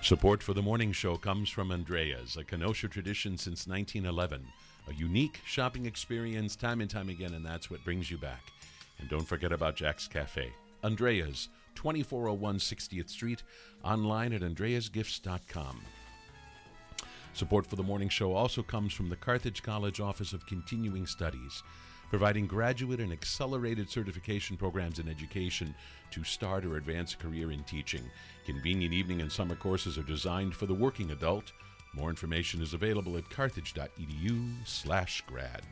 Support for the morning show comes from Andrea's, a Kenosha tradition since 1911. A unique shopping experience time and time again, and that's what brings you back. And don't forget about Jack's Cafe. Andrea's, 2401 60th Street, online at andreasgifts.com. Support for the morning show also comes from the Carthage College Office of Continuing Studies, providing graduate and accelerated certification programs in education to start or advance a career in teaching. Convenient evening and summer courses are designed for the working adult. More information is available at carthage.edu/grad.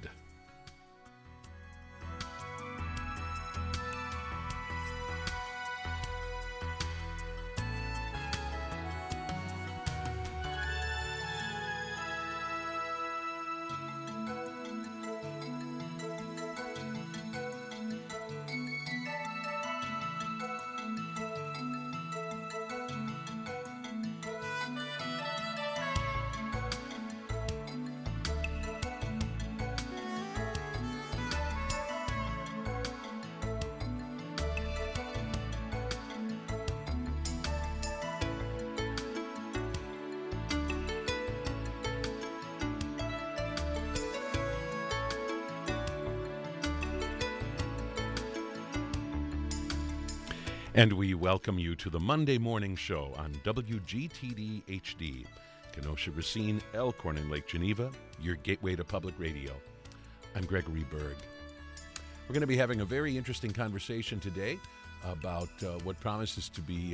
And we welcome you to the Monday morning show on WGTD HD, Kenosha, Racine, Elkhorn, and Lake Geneva, your gateway to public radio. I'm Gregory Berg. We're going to be having a very interesting conversation today about what promises to be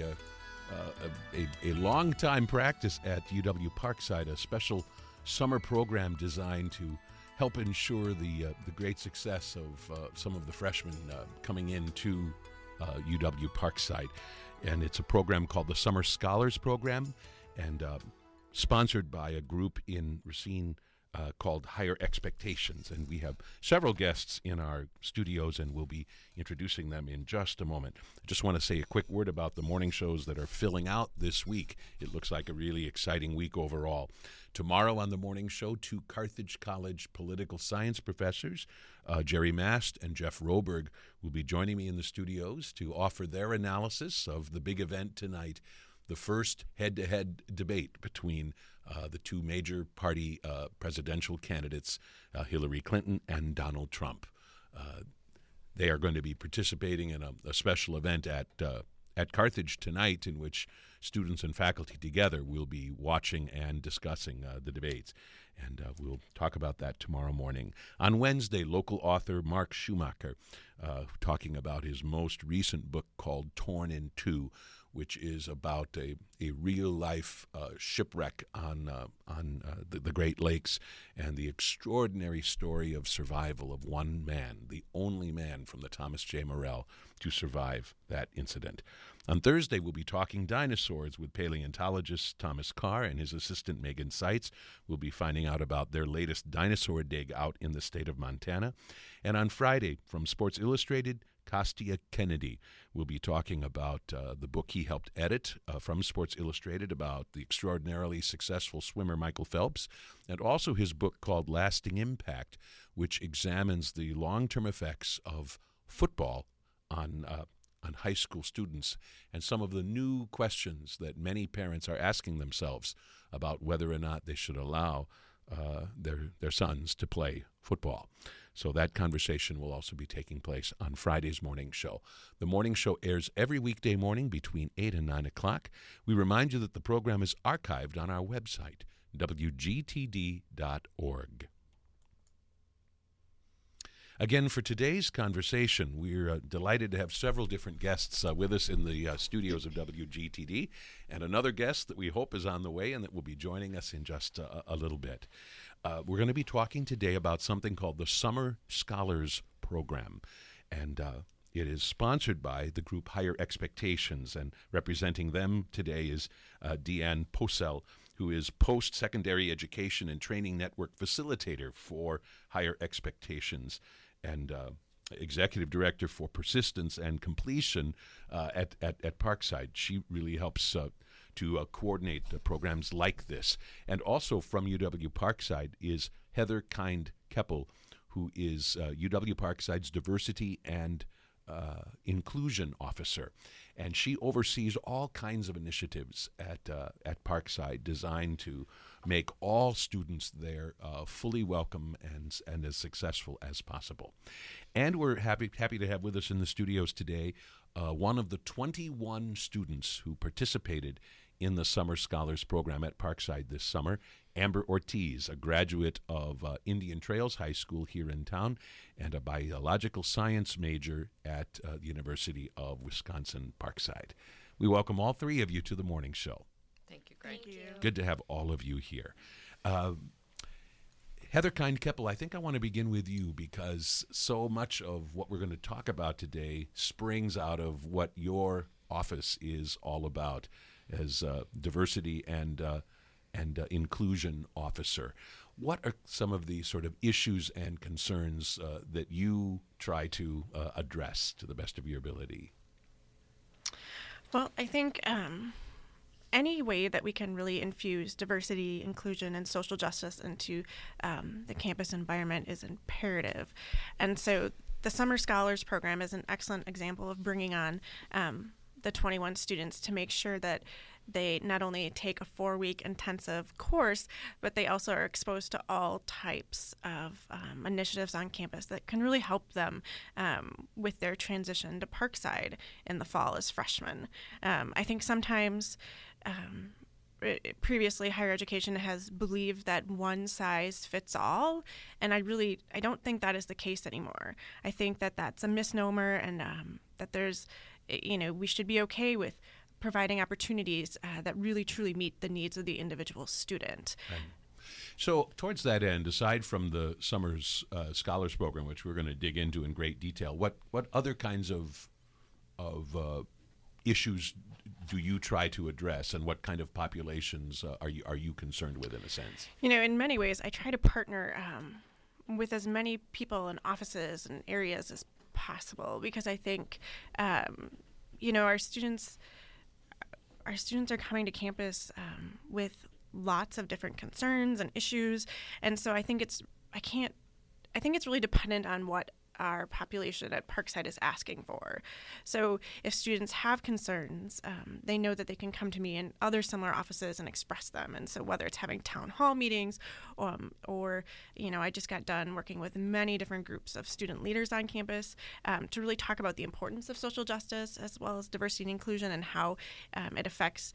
a long-time practice at UW Parkside, a special summer program designed to help ensure the great success of some of the freshmen coming into UW Parkside. And it's a program called the Summer Scholars Program, and sponsored by a group in Racine called Higher Expectations. And we have several guests in our studios, and we'll be introducing them in just a moment. I just want to say a quick word about the morning shows that are filling out this week. It looks like a really exciting week overall. Tomorrow on the morning show, two Carthage College political science professors, Jerry Mast and Jeff Roberg, will be joining me in the studios to offer their analysis of the big event tonight, the first head-to-head debate between the two major party presidential candidates, Hillary Clinton and Donald Trump. They are going to be participating in a special event at Carthage tonight, in which students and faculty together will be watching and discussing the debates. And we'll talk about that tomorrow morning. On Wednesday, local author Mark Schumacher talking about his most recent book called Torn in Two, which is about a real-life shipwreck on the Great Lakes and the extraordinary story of survival of one man, the only man from the Thomas J. Morrell to survive that incident. On Thursday, we'll be talking dinosaurs with paleontologist Thomas Carr and his assistant Megan Seitz. We'll be finding out about their latest dinosaur dig out in the state of Montana. And on Friday, from Sports Illustrated, Kostya Kennedy will be talking about the book he helped edit from Sports Illustrated about the extraordinarily successful swimmer Michael Phelps, and also his book called Lasting Impact, which examines the long-term effects of football on high school students and some of the new questions that many parents are asking themselves about whether or not they should allow their sons to play football. So that conversation will also be taking place on Friday's morning show. The morning show airs every weekday morning between 8 and 9 o'clock. We remind you that the program is archived on our website, wgtd.org. Again, for today's conversation, we're delighted to have several different guests with us in the studios of WGTD, and another guest that we hope is on the way and that will be joining us in just a little bit. We're going to be talking today about something called the Summer Scholars Program, and it is sponsored by the group Higher Expectations, and representing them today is Deanne Posel, who is Post-Secondary Education and Training Network Facilitator for Higher Expectations and Executive Director for Persistence and Completion at Parkside. She really helps to coordinate programs like this. And also from UW Parkside is Heather Kind-Keppel, who is UW Parkside's Diversity and inclusion officer, and she oversees all kinds of initiatives at Parkside designed to make all students there fully welcome and as successful as possible. And we're happy to have with us in the studios today one of the 21 students who participated in the Summer Scholars Program at Parkside this summer, Amber Ortiz, a graduate of Indian Trails High School here in town and a biological science major at the University of Wisconsin-Parkside. We welcome all three of you to the morning show. Thank you, Greg. Thank you. Good to have all of you here. Heather Kind-Keppel, I think I want to begin with you because so much of what we're going to talk about today springs out of what your office is all about as diversity and inclusion officer. What are some of the sort of issues and concerns that you try to address to the best of your ability? Well, I think any way that we can really infuse diversity, inclusion, and social justice into the campus environment is imperative. And so the Summer Scholars Program is an excellent example of bringing on the 21 students to make sure that they not only take a 4-week intensive course, but they also are exposed to all types of initiatives on campus that can really help them with their transition to Parkside in the fall as freshmen. I think sometimes previously higher education has believed that one size fits all, and I don't think that is the case anymore. I think that that's a misnomer, and that there's, we should be okay with providing opportunities that really truly meet the needs of the individual student. Right. So towards that end, aside from the Summer's Scholars Program, which we're going to dig into in great detail, what other kinds of issues do you try to address, and what kind of populations are you concerned with in a sense? In many ways, I try to partner with as many people and offices and areas as possible, because I think our students are coming to campus with lots of different concerns and issues, and so I think it's really dependent on what our population at Parkside is asking for. So if students have concerns, they know that they can come to me and other similar offices and express them. And so whether it's having town hall meetings or I just got done working with many different groups of student leaders on campus to really talk about the importance of social justice as well as diversity and inclusion and how it affects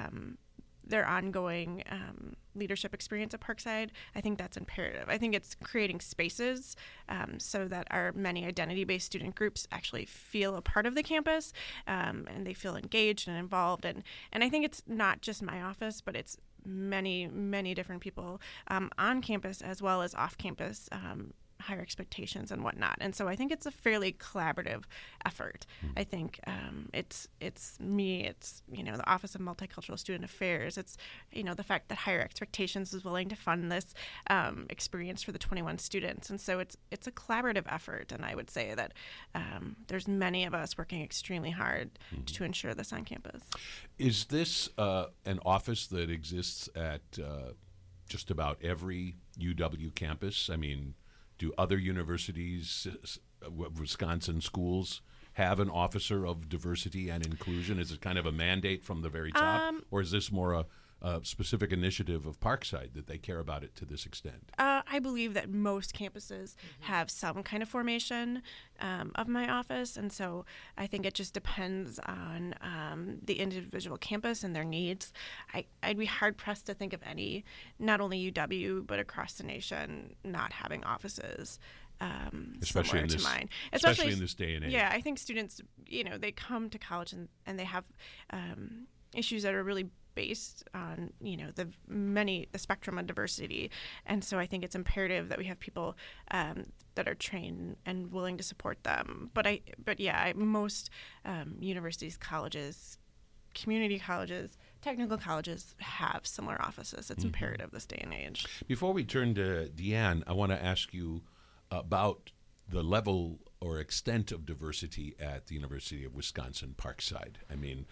their ongoing leadership experience at Parkside. I think that's imperative. I think it's creating spaces so that our many identity-based student groups actually feel a part of the campus and they feel engaged and involved. And I think it's not just my office, but it's many, many different people on campus as well as off campus, higher expectations and whatnot. And so I think it's a fairly collaborative effort. I think it's me, it's, the Office of Multicultural Student Affairs. It's, the fact that Higher Expectations is willing to fund this experience for the 21 students. And so it's a collaborative effort. And I would say that there's many of us working extremely hard to ensure this on campus. Is this an office that exists at just about every UW campus? I mean, do other universities, Wisconsin schools, have an officer of diversity and inclusion? Is it kind of a mandate from the very top, or is this more a specific initiative of Parkside that they care about it to this extent? I believe that most campuses have some kind of formation of my office, and so I think it just depends on the individual campus and their needs. I'd be hard-pressed to think of any, not only UW, but across the nation, not having offices especially in this, mine. Especially in this day and age. Yeah, I think students, they come to college and they have issues that are really based on the spectrum of diversity, and so I think it's imperative that we have people that are trained and willing to support them. Most universities, colleges, community colleges, technical colleges have similar offices. It's imperative this day and age. Before we turn to Deanne, I want to ask you about the level or extent of diversity at the University of Wisconsin-Parkside. I mean,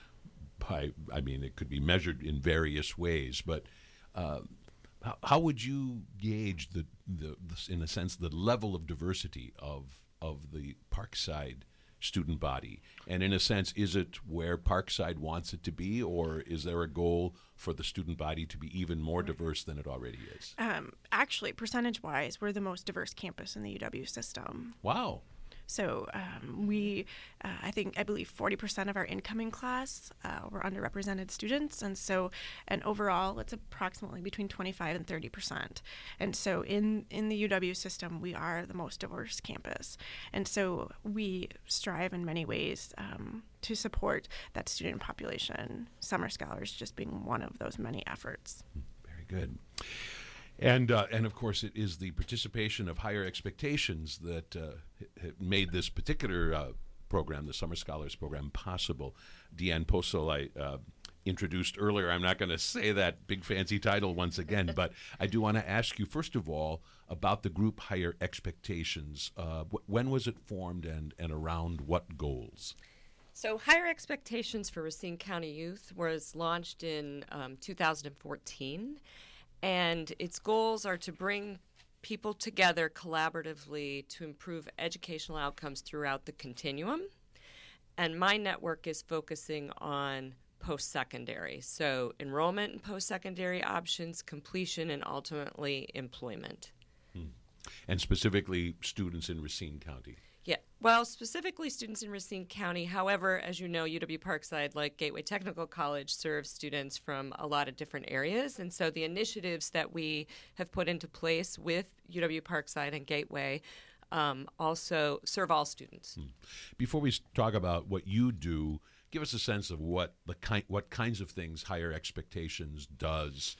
it could be measured in various ways, but how would you gauge in a sense, the level of diversity of the Parkside student body? And in a sense, is it where Parkside wants it to be, or is there a goal for the student body to be even more diverse than it already is? Actually, percentage-wise, we're the most diverse campus in the UW system. Wow. So I believe 40% of our incoming class were underrepresented students, and overall it's approximately between 25 and 30%. And so in the UW system, we are the most diverse campus, and so we strive in many ways to support that student population. Summer Scholars just being one of those many efforts. Very good. And of course, it is the participation of Higher Expectations that made this particular program, the Summer Scholars Program, possible. Deanne Posel, I introduced earlier. I'm not going to say that big fancy title once again, but I do want to ask you, first of all, about the group Higher Expectations. When was it formed and around what goals? So Higher Expectations for Racine County Youth was launched in 2014. And its goals are to bring people together collaboratively to improve educational outcomes throughout the continuum. And my network is focusing on post-secondary, so enrollment in post-secondary options, completion, and ultimately employment. And specifically students in Racine County. Yeah, well, specifically students in Racine County. However, as you know, UW Parkside, like Gateway Technical College, serves students from a lot of different areas. And so the initiatives that we have put into place with UW Parkside and Gateway also serve all students. Before we talk about what you do, give us a sense of what kinds of things Higher Expectations does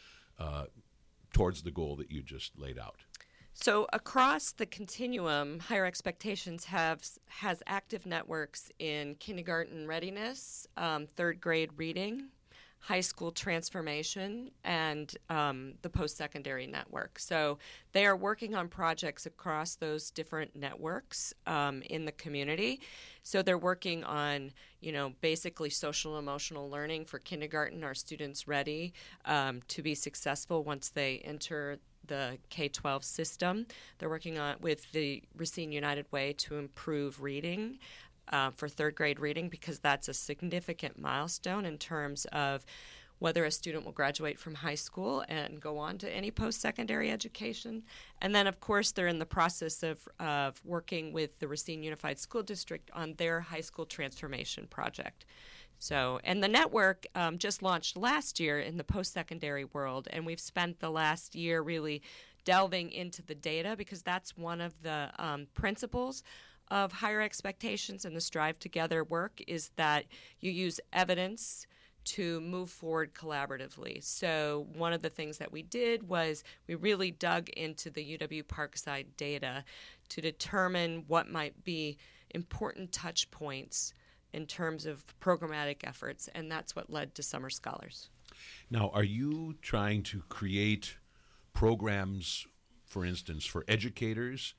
towards the goal that you just laid out. So across the continuum, Higher Expectations has active networks in kindergarten readiness, third grade reading, high school transformation, and the post-secondary network. So they are working on projects across those different networks in the community. So they're working on, basically social emotional learning for kindergarten. Are students ready to be successful once they enter the K-12 system? They're working on with the Racine United Way to improve reading for third grade reading, because that's a significant milestone in terms of whether a student will graduate from high school and go on to any post-secondary education. And then, of course, they're in the process of working with the Racine Unified School District on their high school transformation project. So, and the network just launched last year in the post-secondary world, and we've spent the last year really delving into the data, because that's one of the principles of Higher Expectations and the Strive Together work, is that you use evidence to move forward collaboratively. So one of the things that we did was we really dug into the UW Parkside data to determine what might be important touch points in terms of programmatic efforts, and that's what led to Summer Scholars. Now, are you trying to create programs, for instance, for educators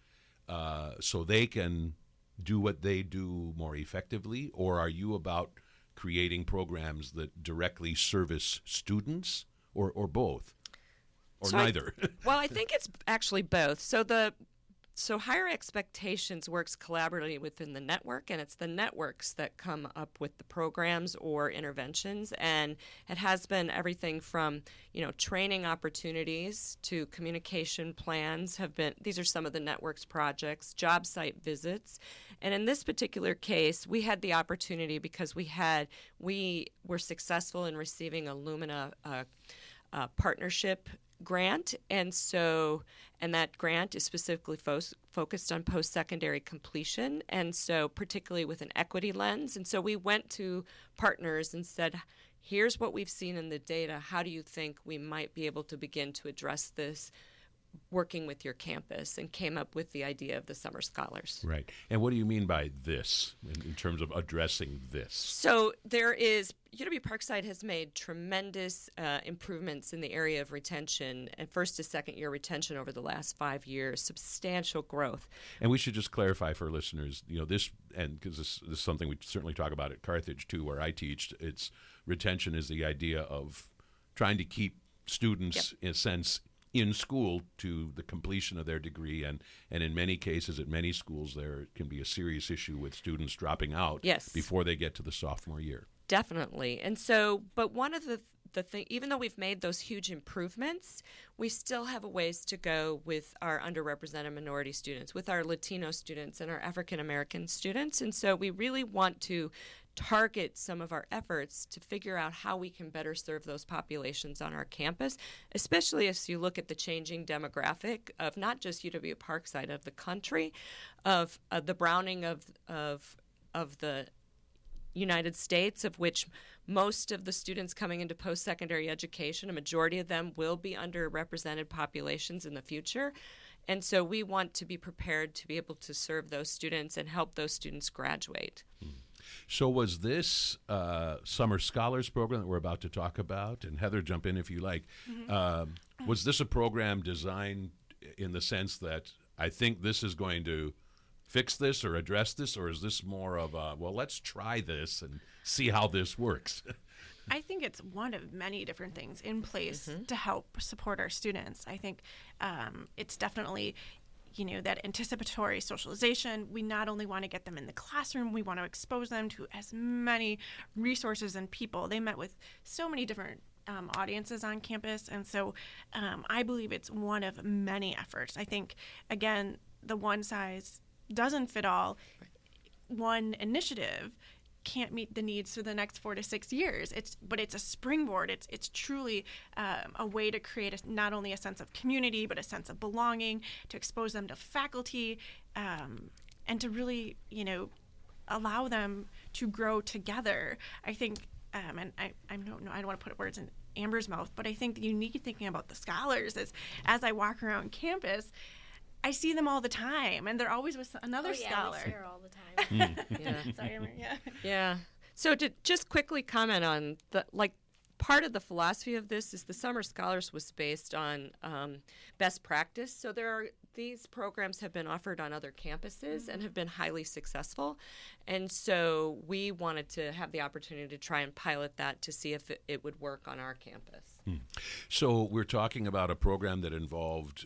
so they can do what they do more effectively, or are you about creating programs that directly service students, or both, or so neither? I think it's actually both. So Higher Expectations works collaboratively within the network, and it's the networks that come up with the programs or interventions. And it has been everything from, training opportunities to communication plans these are some of the network's projects, job site visits. And in this particular case, we had the opportunity because we were successful in receiving a Lumina partnership grant, and that grant is specifically focused on post-secondary completion, and so particularly with an equity lens. And so we went to partners and said, here's what we've seen in the data. How do you think we might be able to begin to address this working with your campus, and came up with the idea of the Summer Scholars. Right. And what do you mean by this in terms of addressing this? So UW Parkside has made tremendous improvements in the area of retention and first to second year retention over the last 5 years, substantial growth. And we should just clarify for listeners, this, and because this is something we certainly talk about at Carthage too, where I teach, retention is the idea of trying to keep students, in a sense, in school to the completion of their degree, and in many cases at many schools there can be a serious issue with students dropping out Yes. before they get to the sophomore year. Definitely. And so, but one of the thing, even though we've made those huge improvements, we still have a ways to go with our underrepresented minority students, with our Latino students and our African American students. And so we really want to target some of our efforts to figure out how we can better serve those populations on our campus, especially as you look at the changing demographic of not just UW Parkside, of the country, of the browning of the United States, of which most of the students coming into post-secondary education, a majority of them will be underrepresented populations in the future. And so we want to be prepared to be able to serve those students and help those students graduate. So was this Summer Scholars Program that we're about to talk about, and Heather, jump in if you like, was this a program designed in the sense that I think this is going to fix this or address this, or is this more of a, well, let's try this and see how this works? I think it's one of many different things in place to help support our students. I think it's definitely, that anticipatory socialization. We not only want to get them in the classroom, we want to expose them to as many resources and people. They met with so many different audiences on campus, and so I believe it's one of many efforts. I think, again, the one size doesn't fit all. One initiative can't meet the needs for the next 4 to 6 years. But it's a springboard. It's truly a way to create not only a sense of community, but a sense of belonging, to expose them to faculty, and to really, allow them to grow together. I think, and I don't want to put words in Amber's mouth, but I think the unique thinking about the scholars is, as I walk around campus, I see them all the time, and they're always with another scholar. We see her all the time. Yeah. Sorry, Amber. Yeah. Yeah. So to just quickly comment on part of the philosophy of this is the Summer Scholars was based on best practice. So these programs have been offered on other campuses and have been highly successful. And so we wanted to have the opportunity to try and pilot that to see if it would work on our campus. So we're talking about a program that involved,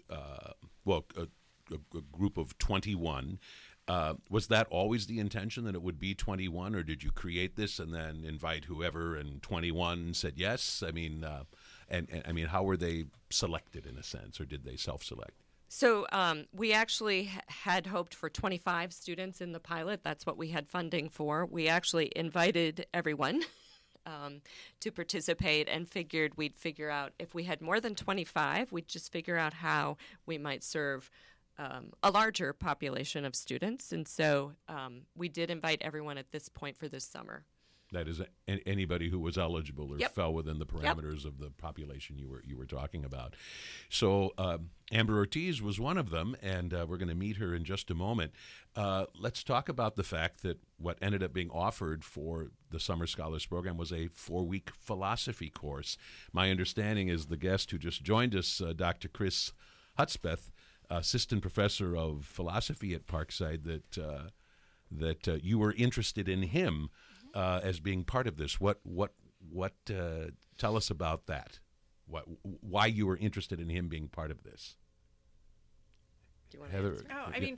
a group of 21. Was that always the intention, that it would be 21, or did you create this and then invite whoever and 21 said yes? I mean, how were they selected in a sense, or did they self-select? So we actually had hoped for 25 students in the pilot. That's what we had funding for. We actually invited everyone to participate and figured we'd figure out if we had more than 25, we'd just figure out how we might serve a larger population of students. And so we did invite everyone at this point for this summer. That is anybody who was eligible or Yep. fell within the parameters of the population you were talking about. So Amber Ortiz was one of them, and we're going to meet her in just a moment. Let's talk about the fact that what ended up being offered for the Summer Scholars Program was a 4-week philosophy course. My understanding is the guest who just joined us, Dr. Chris Hudspeth, assistant professor of philosophy at Parkside, that you were interested in him as being part of this. What tell us about that? Why you were interested in him being part of this? Do you want Heather? to answer? I mean,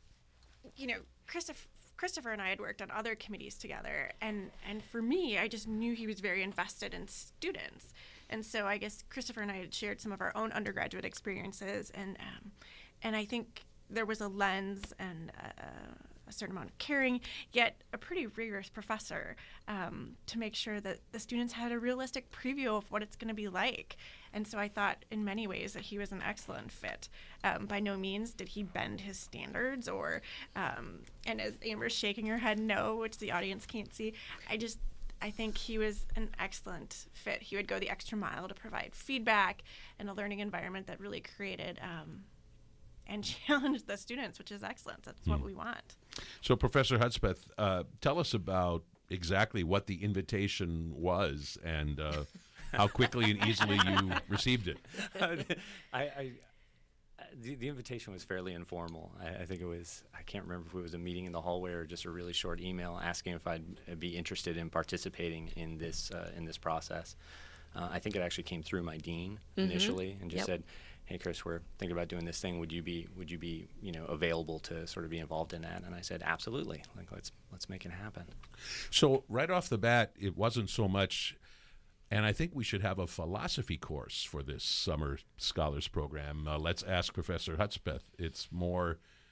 Christopher and I had worked on other committees together, and for me, I just knew he was very invested in students. And so I guess Christopher and I had shared some of our own undergraduate experiences, and I think there was a lens and a certain amount of caring, yet a pretty rigorous professor to make sure that the students had a realistic preview of what it's going to be like. And so I thought in many ways that he was an excellent fit. By no means did he bend his standards and as Amber's shaking her head no, which the audience can't see, I think he was an excellent fit. He would go the extra mile to provide feedback and a learning environment that really created and challenged the students, which is excellent. That's what we want. So, Professor Hudspeth, tell us about exactly what the invitation was and how quickly and easily you received it. The invitation was fairly informal. I think it was, I can't remember if it was a meeting in the hallway or just a really short email asking if I'd be interested in participating in this process. I think it actually came through my dean initially and just said, hey, Chris, we're thinking about doing this thing. Would you be available to sort of be involved in that? And I said, absolutely. Like, let's make it happen. So right off the bat, it wasn't so much, and I think we should have a philosophy course for this summer scholars program. Let's ask Professor Hudspeth. It's more,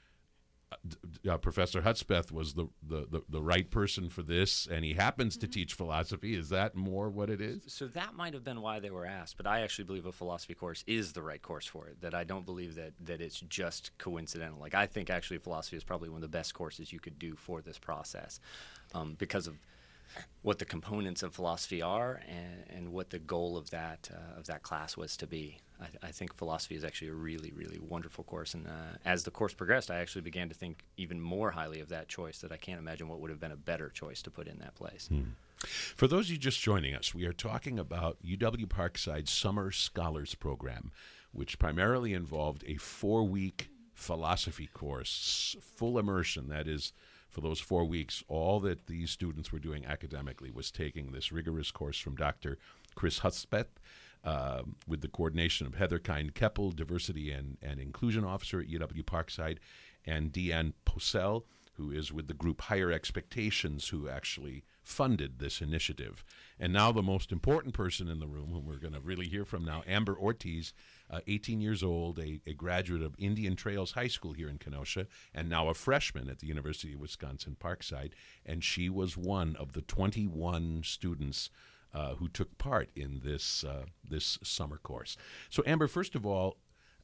Professor Hudspeth was the right person for this, and he happens to teach philosophy. Is that more what it is? So that might have been why they were asked, but I actually believe a philosophy course is the right course for it, that I don't believe that it's just coincidental. Like, I think actually philosophy is probably one of the best courses you could do for this process, because of what the components of philosophy are and what the goal of that class was to be. I think philosophy is actually a really, really wonderful course. And as the course progressed, I actually began to think even more highly of that choice, that I can't imagine what would have been a better choice to put in that place. For those of you just joining us, we are talking about UW-Parkside's Summer Scholars Program, which primarily involved a 4-week philosophy course, full immersion. That is, for those 4 weeks, all that these students were doing academically was taking this rigorous course from Dr. Chris Hudspeth, with the coordination of Heather Kind-Keppel, Diversity and Inclusion Officer at UW-Parkside, and Deanne Posel, who is with the group Higher Expectations, who actually funded this initiative. And now the most important person in the room, whom we're going to really hear from now, Amber Ortiz, 18 years old, a graduate of Indian Trails High School here in Kenosha, and now a freshman at the University of Wisconsin-Parkside. And she was one of the 21 students who took part in this summer course. So, Amber, first of all,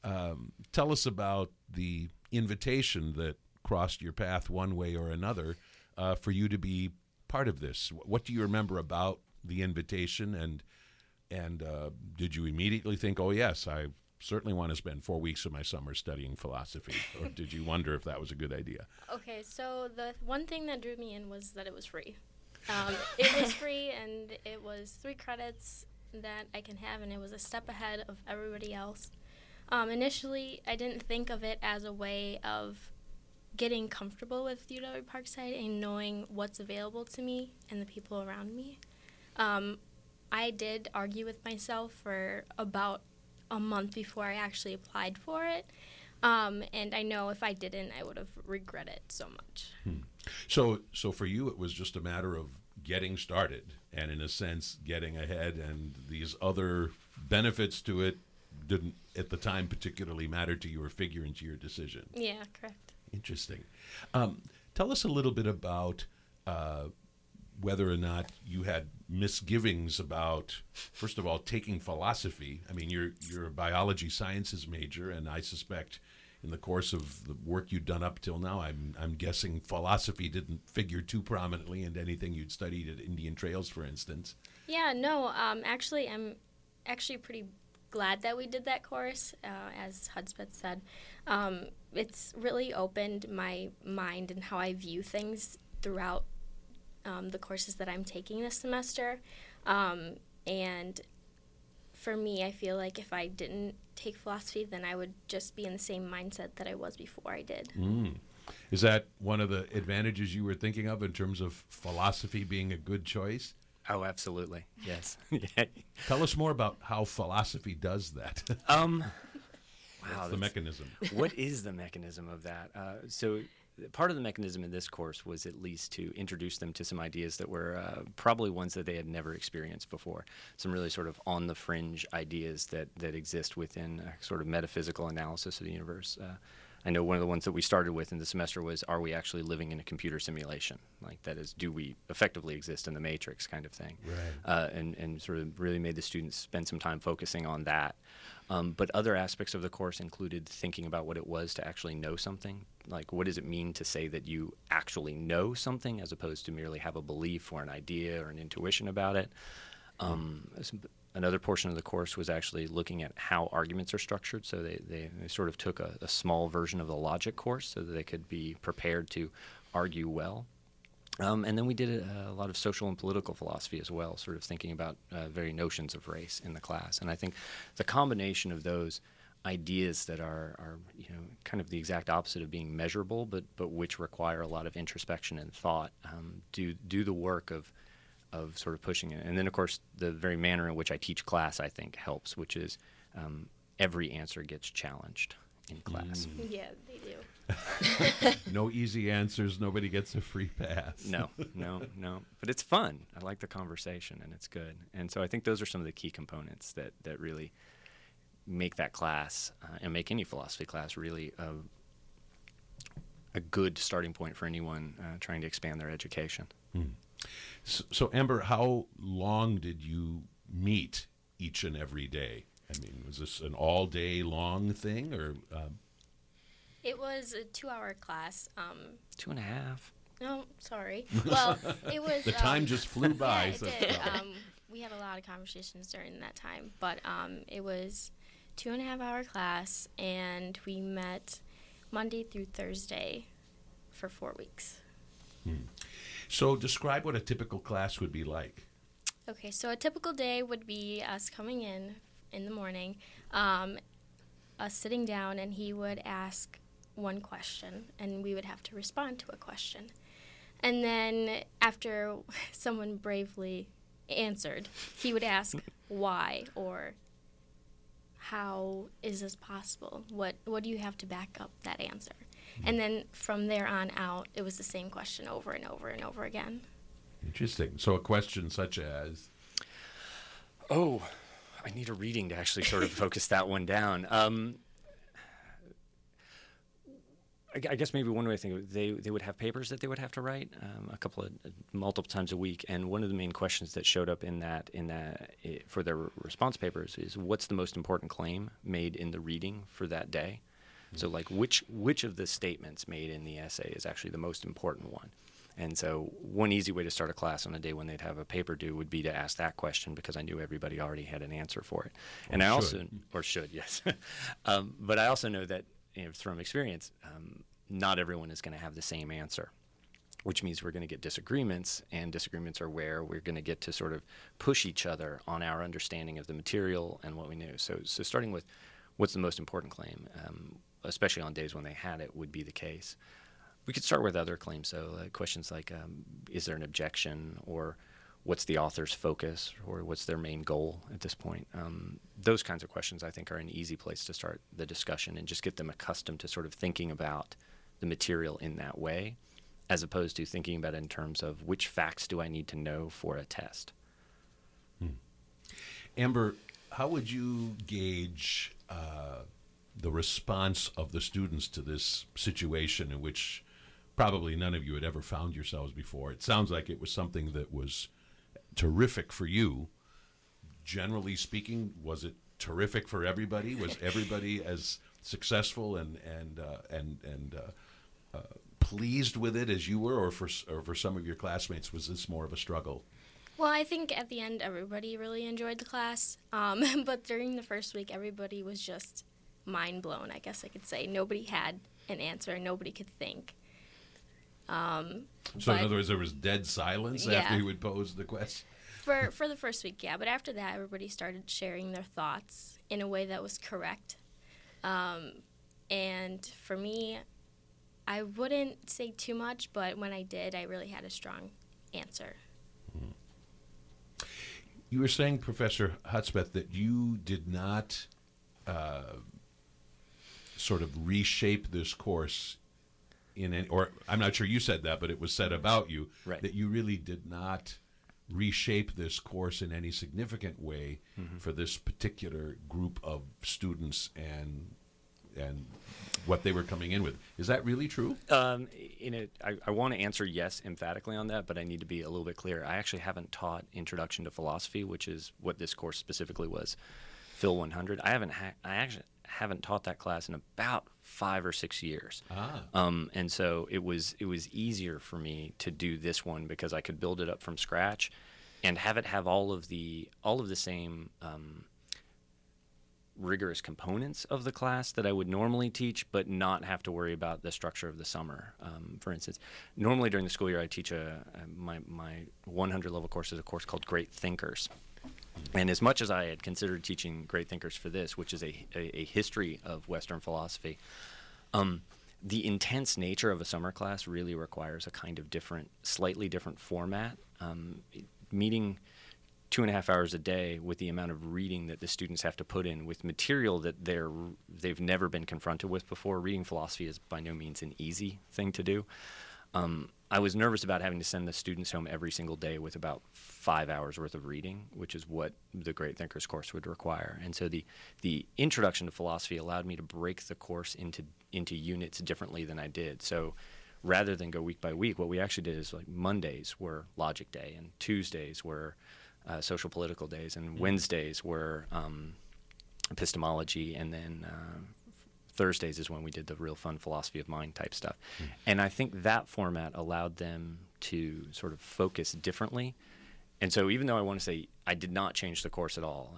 tell us about the invitation that crossed your path one way or another for you to be part of this. What do you remember about the invitation, and did you immediately think, oh, yes, I certainly want to spend 4 weeks of my summer studying philosophy, or did you wonder if that was a good idea? Okay, so the one thing that drew me in was that it was free. It was free, and it was 3 credits that I can have, and it was a step ahead of everybody else. Initially, I didn't think of it as a way of getting comfortable with UW-Parkside and knowing what's available to me and the people around me. I did argue with myself for about a month before I actually applied for it. And I know if I didn't, I would have regretted it so much. So for you, it was just a matter of getting started and, in a sense, getting ahead, and these other benefits to it didn't, at the time, particularly matter to you or figure into your decision. Yeah, correct. Interesting. Tell us a little bit about whether or not you had misgivings about, first of all, taking philosophy. I mean, you're a biology sciences major, and I suspect in the course of the work you'd done up till now, I'm guessing philosophy didn't figure too prominently into anything you'd studied at Indian Trails, for instance. Yeah, no, actually, I'm actually pretty glad that we did that course, as Hudspeth said. It's really opened my mind and how I view things throughout the courses that I'm taking this semester. And for me, I feel like if I didn't take philosophy, then I would just be in the same mindset that I was before I did. Is that one of the advantages you were thinking of in terms of philosophy being a good choice? Oh, absolutely. Yes. Tell us more about how philosophy does that. What's the mechanism? What is the mechanism of that? So part of the mechanism in this course was at least to introduce them to some ideas that were probably ones that they had never experienced before. Some really sort of on-the-fringe ideas that exist within a sort of metaphysical analysis of the universe. I know one of the ones that we started with in the semester was, are we actually living in a computer simulation? Like, that is, do we effectively exist in the Matrix kind of thing? Right. And sort of really made the students spend some time focusing on that. But other aspects of the course included thinking about what it was to actually know something. Like, what does it mean to say that you actually know something as opposed to merely have a belief or an idea or an intuition about it? Another portion of the course was actually looking at how arguments are structured. So they sort of took a small version of the logic course so that they could be prepared to argue well. And then we did a lot of social and political philosophy as well, sort of thinking about very notions of race in the class. And I think the combination of those ideas that are kind of the exact opposite of being measurable, but which require a lot of introspection and thought, do the work of sort of pushing it. And then, of course, the very manner in which I teach class, I think, helps, which is every answer gets challenged in class. Yeah, they do. No easy answers. Nobody gets a free pass. No. But it's fun. I like the conversation, and it's good. And so I think those are some of the key components that really make that class and make any philosophy class really a good starting point for anyone trying to expand their education. So, Amber, how long did you meet each and every day? I mean, was this an all-day long thing, or? It was a 2-hour class. 2.5. No, sorry. Well, it was. The time just flew by. Yeah, so it did. We had a lot of conversations during that time, but it was 2.5-hour class, and we met Monday through Thursday for 4 weeks. So describe what a typical class would be like. Okay, so a typical day would be us coming in the morning, us sitting down, and he would ask one question, and we would have to respond to a question. And then after someone bravely answered, he would ask why, or how is this possible? What do you have to back up that answer? And then from there on out, it was the same question over and over and over again. Interesting. So a question such as? Oh, I need a reading to actually sort of focus that one down. I guess maybe one way to think of it, they would have papers that they would have to write multiple times a week, and one of the main questions that showed up in that for their response papers is, what's the most important claim made in the reading for that day? So, like, which of the statements made in the essay is actually the most important one? And so one easy way to start a class on a day when they'd have a paper due would be to ask that question, because I knew everybody already had an answer for it. And should, yes. But I also know that, from experience, not everyone is going to have the same answer, which means we're going to get disagreements, and disagreements are where we're going to get to sort of push each other on our understanding of the material and what we knew. So starting with what's the most important claim, especially on days when they had it, would be the case. We could start with other claims, so questions like, is there an objection, or what's the author's focus, or what's their main goal at this point? Those kinds of questions, I think, are an easy place to start the discussion and just get them accustomed to sort of thinking about the material in that way, as opposed to thinking about it in terms of which facts do I need to know for a test. Amber, how would you gauge the response of the students to this situation in which probably none of you had ever found yourselves before? It sounds like it was something that was terrific for you. Generally speaking, was it terrific for everybody? Was everybody as successful and pleased with it as you were, or for some of your classmates, was this more of a struggle? Well, I think at the end everybody really enjoyed the class, but during the first week everybody was just mind blown, I guess I could say. Nobody had an answer, nobody could think. So in other words, there was dead silence after you would pose the question? For the first week, yeah, but after that everybody started sharing their thoughts in a way that was correct. And for me, I wouldn't say too much, but when I did, I really had a strong answer. You were saying, Professor Hudspeth, that you did not sort of reshape this course or I'm not sure you said that, but it was said about you, right, that you really did not reshape this course in any significant way for this particular group of students and what they were coming in with. Is that really true? I want to answer yes emphatically on that, but I need to be a little bit clear. I actually haven't taught Introduction to Philosophy, which is what this course specifically was, Phil 100. I actually haven't taught that class in about 5 or 6 years. And so it was easier for me to do this one because I could build it up from scratch and have it have all of the same rigorous components of the class that I would normally teach, but not have to worry about the structure of the summer. For instance, normally during the school year I teach my 100 level course is a course called Great Thinkers. And as much as I had considered teaching Great Thinkers for this, which is a history of Western philosophy, the intense nature of a summer class really requires a kind of slightly different format. Meeting 2.5 hours a day with the amount of reading that the students have to put in with material that they've never been confronted with before. Reading philosophy is by no means an easy thing to do. I was nervous about having to send the students home every single day with about 5 hours worth of reading, which is what the Great Thinkers course would require. And so the introduction to philosophy allowed me to break the course into units differently than I did. So rather than go week by week, what we actually did is like Mondays were logic day, and Tuesdays were social political days, and Wednesdays were epistemology, and then Thursdays is when we did the real fun philosophy of mind type stuff. And I think that format allowed them to sort of focus differently. And so even though I want to say I did not change the course at all,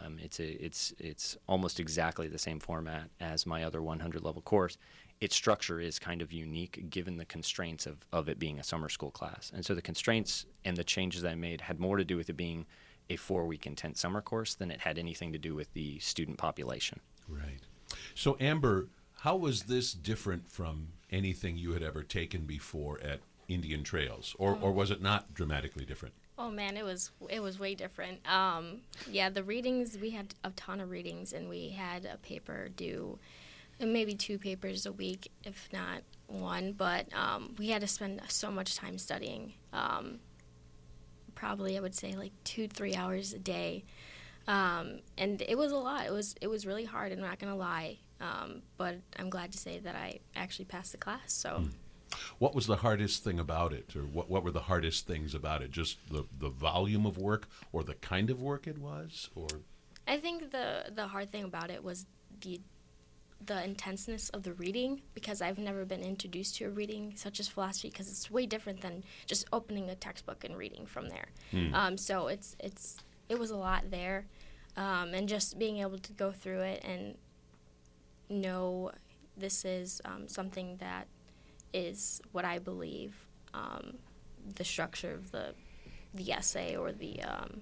it's almost exactly the same format as my other 100-level course, its structure is kind of unique given the constraints of it being a summer school class. And so the constraints and the changes I made had more to do with it being a 4-week intense summer course than it had anything to do with the student population. Right. So Amber, how was this different from anything you had ever taken before at Indian Trails, or was it not dramatically different? Oh man, it was way different. The readings, we had a ton of readings, and we had a paper due, maybe 2 papers a week, if not 1. But we had to spend so much time studying. Probably I would say like 2-3 hours a day, and it was a lot. It was really hard. I'm not gonna lie. But I'm glad to say that I actually passed the class. So, What was the hardest thing about it, or what were the hardest things about it? Just the volume of work, or the kind of work it was, or? I think the hard thing about it was the intenseness of the reading, because I've never been introduced to a reading such as philosophy, because it's way different than just opening a textbook and reading from there. So it was a lot there, and just being able to go through it and know this is something that is what I believe, the structure of the essay or the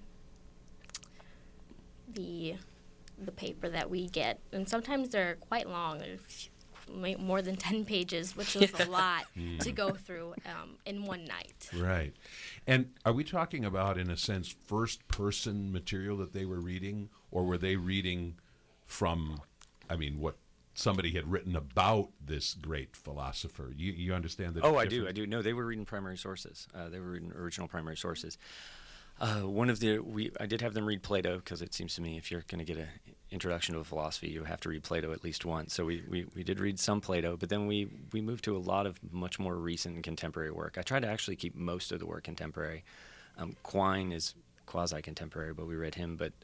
paper that we get, and sometimes they're quite long, more than 10 pages, which is a lot to go through in one night. Right. And are we talking about, in a sense, first-person material that they were reading, or were they reading from, what somebody had written about this great philosopher? You understand that? Oh, I do. No, they were reading primary sources. They were reading original primary sources. I did have them read Plato, because it seems to me if you're going to get an introduction to a philosophy, you have to read Plato at least once. So we did read some Plato, but then we moved to a lot of much more recent and contemporary work. I try to actually keep most of the work contemporary. Quine is quasi-contemporary, but we read him. But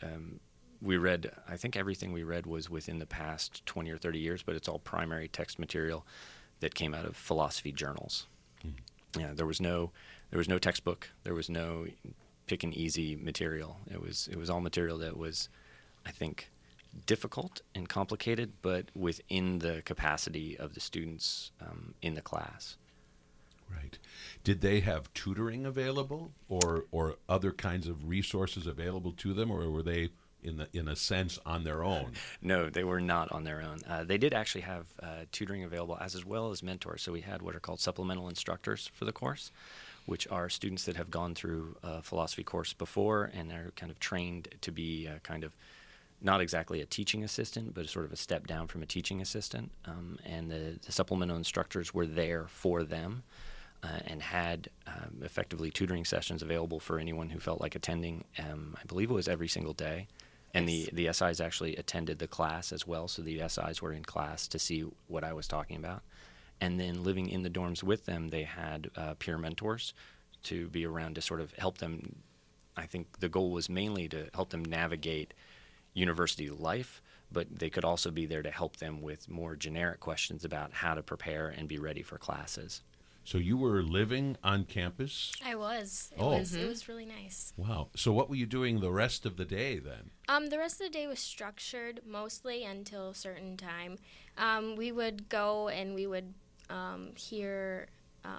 I think everything we read was within the past 20 or 30 years, but it's all primary text material that came out of philosophy journals. Yeah, there was no textbook. There was no pick and easy material. It was all material that was, I think, difficult and complicated, but within the capacity of the students in the class. Right. Did they have tutoring available, or other kinds of resources available to them, or were they in a sense on their own? No, they were not on their own. They did actually have tutoring available as well as mentors. So we had what are called supplemental instructors for the course, which are students that have gone through a philosophy course before and are kind of trained to be kind of not exactly a teaching assistant, but sort of a step down from a teaching assistant. And the supplemental instructors were there for them and had effectively tutoring sessions available for anyone who felt like attending. I believe it was every single day. And the SIs actually attended the class as well, so the SIs were in class to see what I was talking about. And then living in the dorms with them, they had peer mentors to be around to sort of help them. I think the goal was mainly to help them navigate university life, but they could also be there to help them with more generic questions about how to prepare and be ready for classes. So you were living on campus? I was. It was really nice. Wow. So what were you doing the rest of the day then? The rest of the day was structured mostly until a certain time. We would go and we would hear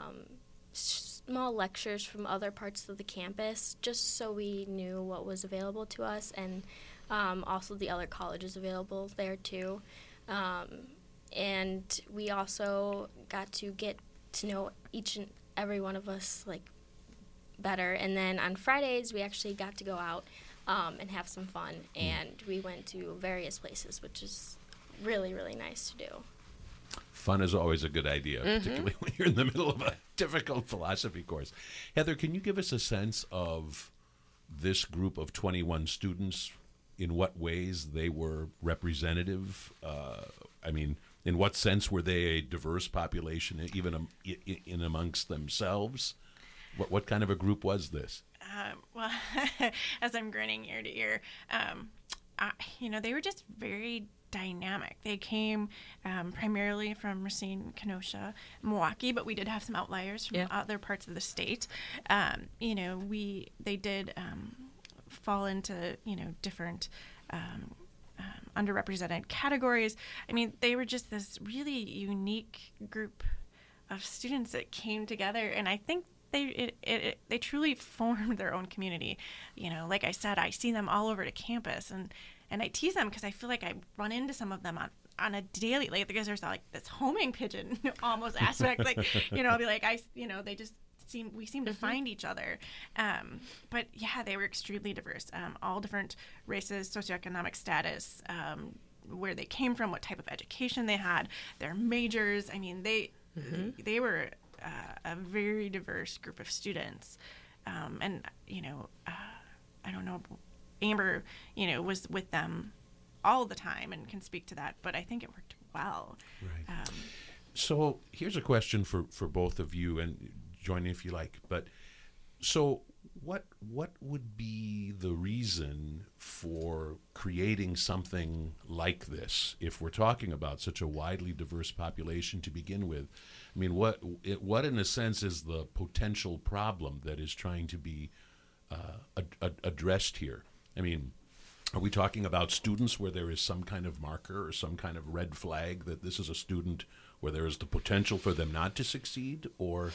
small lectures from other parts of the campus, just so we knew what was available to us, and also the other colleges available there too. And we also got to know each and every one of us like better. And then on Fridays we actually got to go out and have some fun. And we went to various places, which is really, really nice to do. Fun is always a good idea, particularly when you're in the middle of a difficult philosophy course. Heather, can you give us a sense of this group of 21 students, in what ways they were representative? In what sense were they a diverse population, even in amongst themselves? What kind of a group was this? Well, as I'm grinning ear to ear, they were just very dynamic. They came primarily from Racine, Kenosha, Milwaukee, but we did have some outliers from other parts of the state. They did fall into different underrepresented categories. I mean, they were just this really unique group of students that came together, and I think they truly formed their own community. Like I said, I see them all over the campus, and I tease them because I feel like I run into some of them on a daily, like, because there's like this homing pigeon almost aspect. Like, I'll be like, we seem to find each other. But yeah, they were extremely diverse. All different races, socioeconomic status, where they came from, what type of education they had, their majors. I mean, they were a very diverse group of students. I don't know, Amber, was with them all the time and can speak to that, but I think it worked well. Right. So here's a question for both of you, and join if you like. But so what would be the reason for creating something like this if we're talking about such a widely diverse population to begin with? I mean, what in a sense is the potential problem that is trying to be addressed here? I mean, are we talking about students where there is some kind of marker or some kind of red flag that this is a student where there is the potential for them not to succeed, or?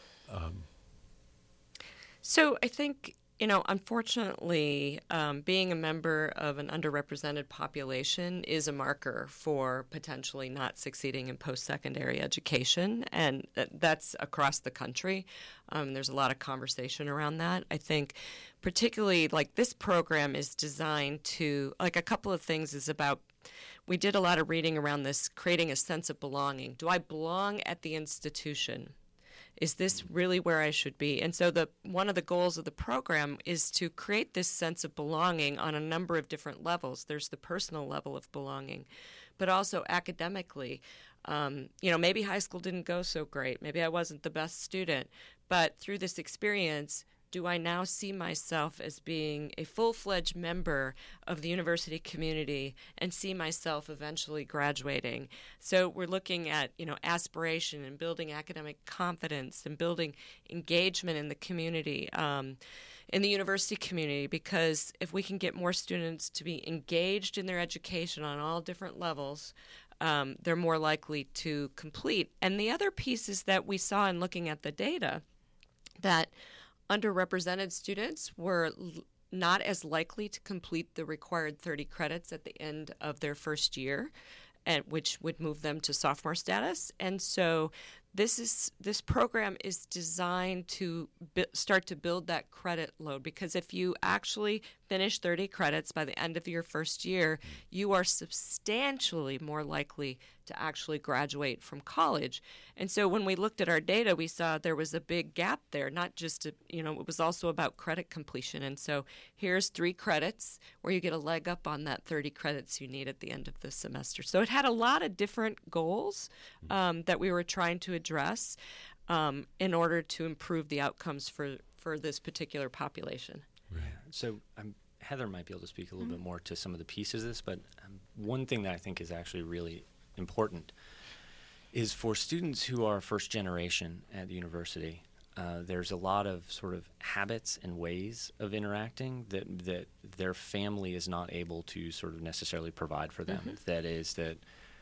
So I think, unfortunately, being a member of an underrepresented population is a marker for potentially not succeeding in post-secondary education, and that's across the country. There's a lot of conversation around that. I think particularly, like, this program is designed to, like, a couple of things is about, we did a lot of reading around this, creating a sense of belonging. Do I belong at the institution? Is this really where I should be? And so one of the goals of the program is to create this sense of belonging on a number of different levels. There's the personal level of belonging, but also academically. Maybe high school didn't go so great. Maybe I wasn't the best student. But through this experience, do I now see myself as being a full-fledged member of the university community and see myself eventually graduating? So we're looking at, aspiration and building academic confidence and building engagement in the community, in the university community, because if we can get more students to be engaged in their education on all different levels, they're more likely to complete. And the other piece is that we saw in looking at the data that underrepresented students were not as likely to complete the required 30 credits at the end of their first year, which would move them to sophomore status. And so this program is designed to start to build that credit load, because if you actually finish 30 credits by the end of your first year, you are substantially more likely to actually graduate from college. And so when we looked at our data, we saw there was a big gap there, not just, it was also about credit completion. And so here's 3 credits where you get a leg up on that 30 credits you need at the end of the semester. So it had a lot of different goals that we were trying to address in order to improve the outcomes for this particular population. Right. So Heather might be able to speak a little bit more to some of the pieces of this, but one thing that I think is actually really important is for students who are first generation at the university, there's a lot of sort of habits and ways of interacting that their family is not able to sort of necessarily provide for them. Mm-hmm. That is that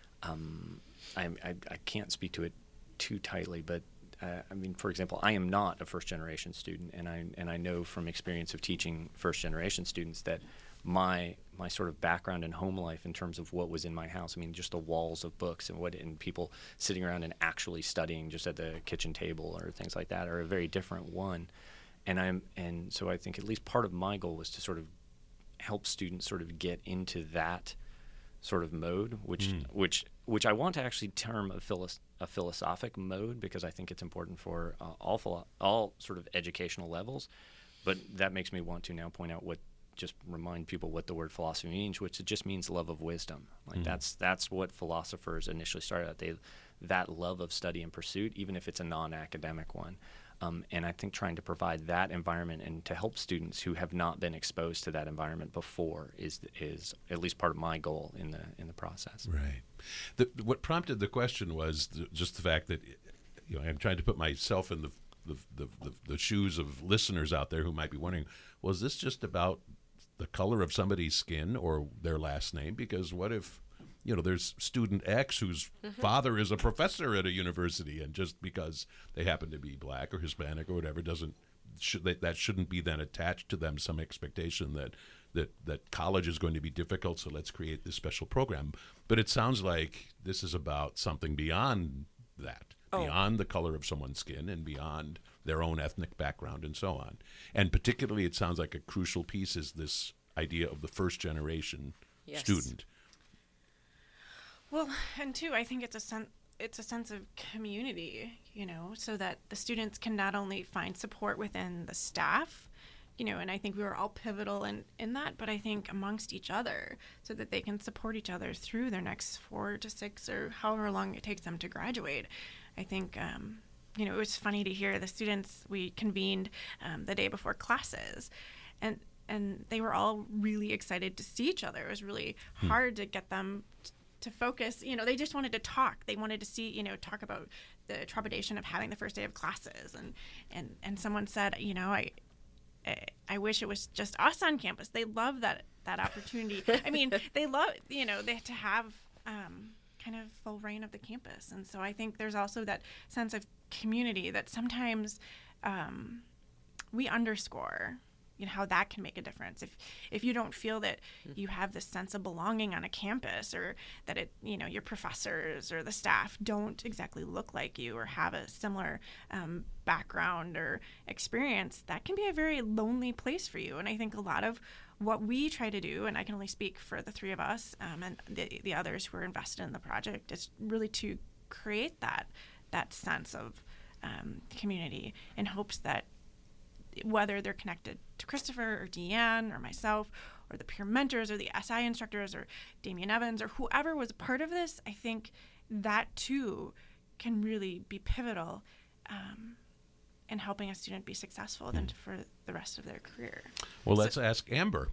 I can't speak to it too tightly, but for example, I am not a first-generation student, and I know from experience of teaching first-generation students that my sort of background and home life in terms of what was in my house, just the walls of books and people sitting around and actually studying just at the kitchen table or things like that, are a very different one. And so I think at least part of my goal was to sort of help students sort of get into that sort of mode, which I want to actually term a philosophic mode, because I think it's important for all sort of educational levels. But that makes me want to now just remind people what the word philosophy means, which it just means love of wisdom. Like that's what philosophers initially started at. That love of study and pursuit, even if it's a non-academic one. And I think trying to provide that environment and to help students who have not been exposed to that environment before is at least part of my goal in the process. Right. What prompted the question was just the fact that I'm trying to put myself in the shoes of listeners out there who might be wondering, was this just about the color of somebody's skin or their last name? Because what if there's student X whose father is a professor at a university, and just because they happen to be black or Hispanic or whatever that shouldn't be then attached to them some expectation that college is going to be difficult, so let's create this special program. But it sounds like this is about something beyond that, beyond the color of someone's skin and beyond their own ethnic background and so on. And particularly it sounds like a crucial piece is this idea of the first generation student. Well, and too, I think it's a sense of community, so that the students can not only find support within the staff, and I think we were all pivotal in that, but I think amongst each other, so that they can support each other through their next 4 to 6 or however long it takes them to graduate. I think, it was funny to hear the students, we convened the day before classes, and they were all really excited to see each other. It was really hard to get them to focus. They just wanted to talk. They wanted to see, talk about the trepidation of having the first day of classes. And someone said, I wish it was just us on campus. They love that opportunity. I mean, they love, they to have kind of full reign of the campus. And so I think there's also that sense of community that sometimes we underscore, how that can make a difference. If you don't feel that you have this sense of belonging on a campus, or that your professors or the staff don't exactly look like you or have a similar background or experience, that can be a very lonely place for you. And I think a lot of what we try to do, and I can only speak for the 3 of us and the others who are invested in the project, is really to create that sense of community in hopes that whether they're connected to Christopher or Deanne or myself or the peer mentors or the SI instructors or Damian Evans or whoever was a part of this, I think that too can really be pivotal in helping a student be successful than for the rest of their career. Well, let's ask Amber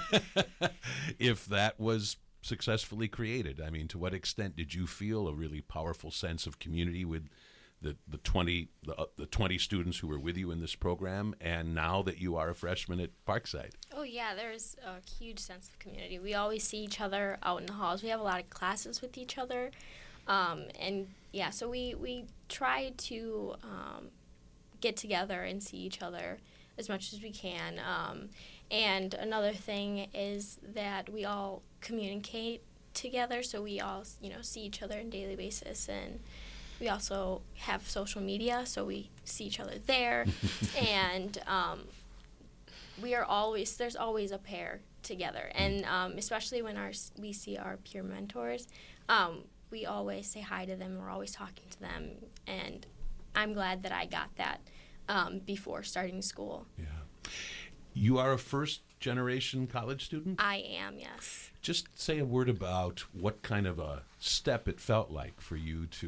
if that was successfully created. I mean, to what extent did you feel a really powerful sense of community with the 20 students who were with you in this program, and now that you are a freshman at Parkside? Oh yeah, there's a huge sense of community. We always see each other out in the halls. We have a lot of classes with each other, and yeah, so we try to get together and see each other as much as we can. And another thing is that we all communicate together, so we all see each other on a daily basis, and we also have social media, so we see each other there. And there's always a pair together. And especially when we see our peer mentors, we always say hi to them. We're always talking to them. And I'm glad that I got that before starting school. Yeah. You are a first-generation college student? I am, yes. Just say a word about what kind of a step it felt like for you to,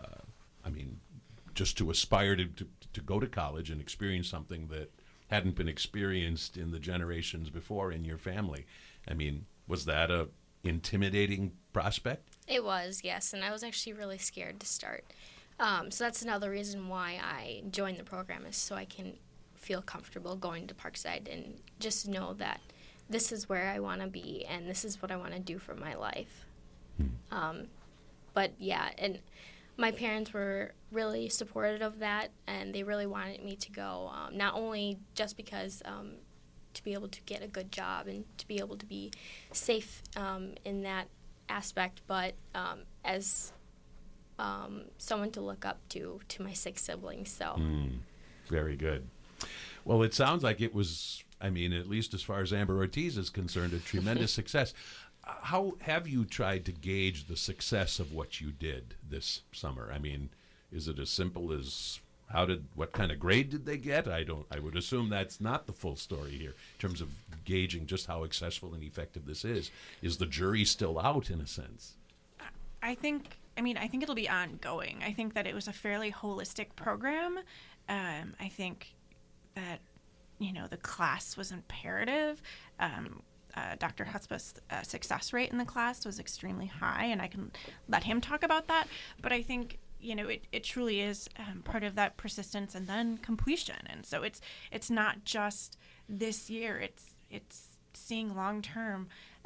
just to aspire to go to college and experience something that hadn't been experienced in the generations before in your family. I mean, was that a intimidating prospect? It was, yes, and I was actually really scared to start. So that's another reason why I joined the program, is so I can feel comfortable going to Parkside and just know that this is where I want to be and this is what I want to do for my life. But yeah, and my parents were really supportive of that, and they really wanted me to go, not only just because to be able to get a good job and to be able to be safe in that aspect, but as someone to look up to my 6 siblings. So Very good. Well, it sounds like it was, I mean, at least as far as Amber Ortiz is concerned, a tremendous success. How have you tried to gauge the success of what you did this summer? I mean, is it as simple as what kind of grade did they get? I would assume that's not the full story here in terms of gauging just how successful and effective this is. Is the jury still out in a sense? I think it'll be ongoing. I think that it was a fairly holistic program. I think that, the class was imperative. Dr. Hudspeth's success rate in the class was extremely high, and I can let him talk about that. But I think, it truly is part of that persistence and then completion. And so it's not just this year. It's seeing long term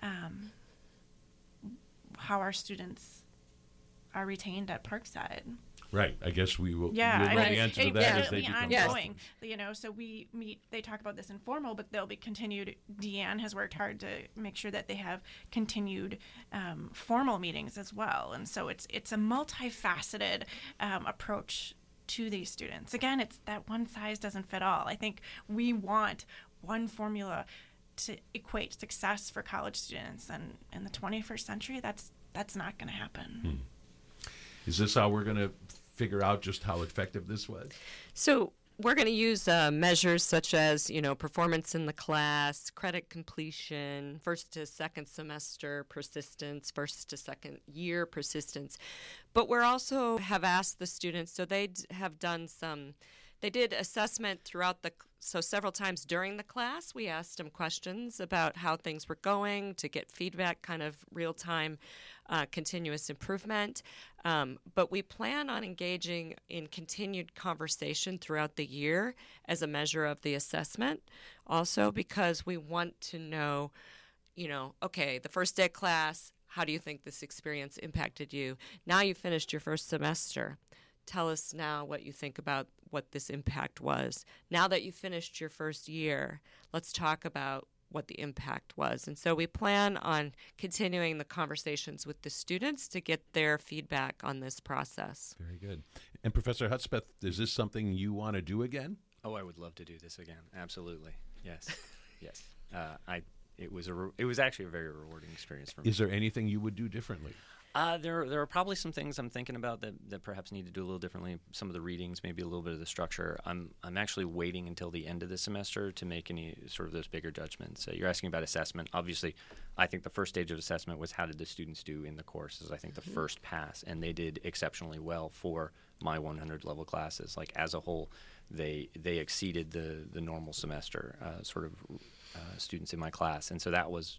how our students are retained at Parkside. Right. I guess we will. Yeah, we'll know the answer to that as they become ongoing. So we meet. They talk about this informal, but they'll be continued. Deanne has worked hard to make sure that they have continued formal meetings as well. And so it's a multifaceted approach to these students. Again, it's that one size doesn't fit all. I think we want one formula to equate success for college students, and in the 21st century, that's not going to happen. Is this how we're going to figure out just how effective this was? So we're going to use measures such as, performance in the class, credit completion, first to second semester persistence, first to second year persistence. But we're also have asked the students, so they did assessment throughout so several times during the class, we asked them questions about how things were going to get feedback, kind of real-time continuous improvement. But we plan on engaging in continued conversation throughout the year as a measure of the assessment also, because we want to know, okay, the first day of class, how do you think this experience impacted you? Now you finished your first semester. Tell us now what you think about what this impact was. Now that you finished your first year, let's talk about what the impact was. And so we plan on continuing the conversations with the students to get their feedback on this process. Very good. And Professor Hudspeth, is this something you want to do again? Oh, I would love to do this again. Absolutely. Yes. Yes. It was actually a very rewarding experience for me. Is there anything you would do differently? There are probably some things I'm thinking about that perhaps need to do a little differently. Some of the readings, maybe a little bit of the structure. I'm actually waiting until the end of the semester to make any sort of those bigger judgments. You're asking about assessment. Obviously, I think the first stage of assessment was how did the students do in the courses. I think the first pass, and they did exceptionally well for my 100 level classes. Like as a whole, they exceeded the normal semester students in my class, and so that was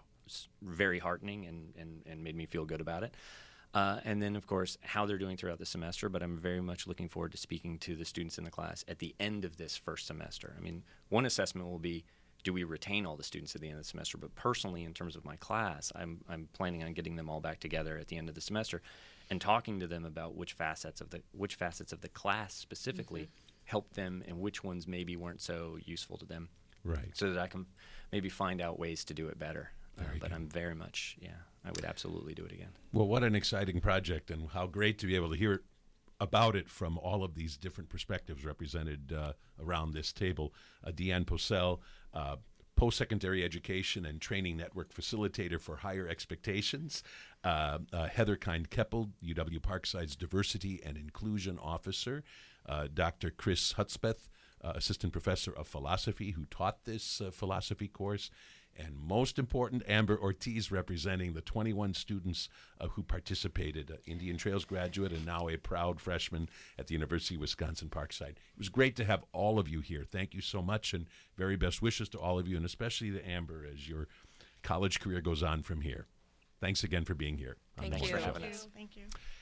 very heartening and made me feel good about it. And then, of course, how they're doing throughout the semester, but I'm very much looking forward to speaking to the students in the class at the end of this first semester. I mean, one assessment will be, do we retain all the students at the end of the semester? But personally, in terms of my class, I'm planning on getting them all back together at the end of the semester and talking to them about which facets of the class specifically helped them and which ones maybe weren't so useful to them. Right. So that I can maybe find out ways to do it better. But I'm very much, I would absolutely do it again. Well, what an exciting project, and how great to be able to hear about it from all of these different perspectives represented around this table. Deanne Posel, Post-Secondary Education and Training Network Facilitator for Higher Expectations. Heather Kind-Keppel, UW Parkside's Diversity and Inclusion Officer. Dr. Chris Hudspeth, Assistant Professor of Philosophy, who taught this philosophy course. And most important, Amber Ortiz, representing the 21 students who participated, Indian Trails graduate and now a proud freshman at the University of Wisconsin-Parkside. It was great to have all of you here. Thank you so much, and very best wishes to all of you, and especially to Amber as your college career goes on from here. Thanks again for being here. Thank you. Thank you.